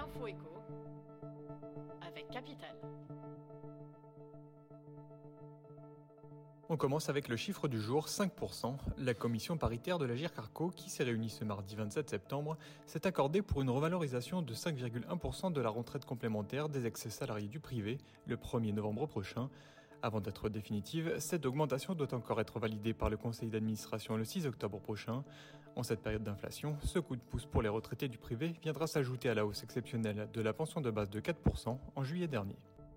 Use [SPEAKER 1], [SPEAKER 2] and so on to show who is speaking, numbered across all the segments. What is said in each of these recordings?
[SPEAKER 1] L'info écho avec Capital.
[SPEAKER 2] On commence avec le chiffre du jour, 5%. La commission paritaire de l'Agirc-Arrco, qui s'est réunie ce mardi 27 septembre, s'est accordée pour une revalorisation de 5,1% de la retraite complémentaire des ex-salariés du privé le 1er novembre prochain. Avant d'être définitive, cette augmentation doit encore être validée par le conseil d'administration le 6 octobre prochain. En cette période d'inflation, ce coup de pouce pour les retraités du privé viendra s'ajouter à la hausse exceptionnelle de la pension de base de 4% en juillet dernier.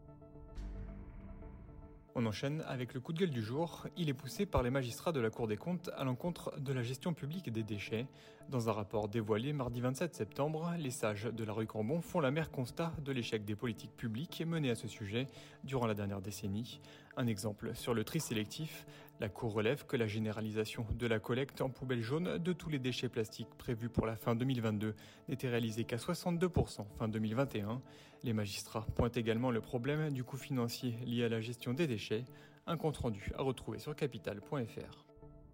[SPEAKER 2] On enchaîne avec le coup de gueule du jour. Il est poussé par les magistrats de la Cour des comptes à l'encontre de la gestion publique des déchets. Dans un rapport dévoilé mardi 27 septembre, les sages de la rue Cambon font l'amer constat de l'échec des politiques publiques menées à ce sujet durant la dernière décennie. Un exemple sur le tri sélectif. La Cour relève que la généralisation de la collecte en poubelle jaune de tous les déchets plastiques prévus pour la fin 2022 n'était réalisée qu'à 62% fin 2021. Les magistrats pointent également le problème du coût financier lié à la gestion des déchets. Un compte-rendu à retrouver sur capital.fr.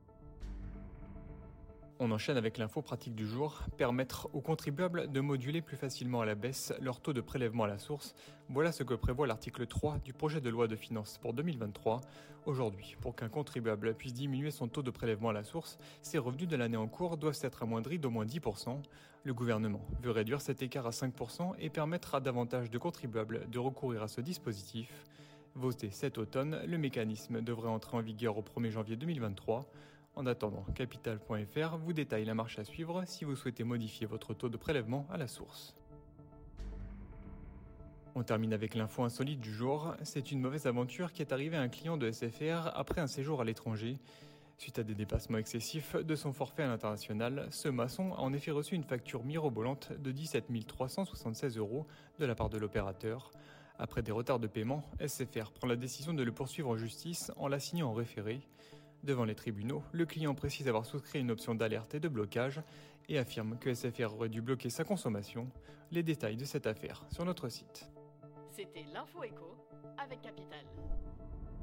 [SPEAKER 2] On enchaîne avec l'info pratique du jour. Permettre aux contribuables de moduler plus facilement à la baisse leur taux de prélèvement à la source. Voilà ce que prévoit l'article 3 du projet de loi de finances pour 2023. Aujourd'hui, pour qu'un contribuable puisse diminuer son taux de prélèvement à la source, ses revenus de l'année en cours doivent être amoindris d'au moins 10%. Le gouvernement veut réduire cet écart à 5% et permettre à davantage de contribuables de recourir à ce dispositif. Voté cet automne, le mécanisme devrait entrer en vigueur au 1er janvier 2023. En attendant, Capital.fr vous détaille la marche à suivre si vous souhaitez modifier votre taux de prélèvement à la source. On termine avec l'info insolite du jour. C'est une mauvaise aventure qui est arrivée à un client de SFR après un séjour à l'étranger. Suite à des dépassements excessifs de son forfait à l'international, ce maçon a en effet reçu une facture mirobolante de 17 376 € de la part de l'opérateur. Après des retards de paiement, SFR prend la décision de le poursuivre en justice en l'assignant en référé. Devant les tribunaux, le client précise avoir souscrit une option d'alerte et de blocage et affirme que SFR aurait dû bloquer sa consommation. Les détails de cette affaire sur notre site.
[SPEAKER 1] C'était l'Info écho avec Capital.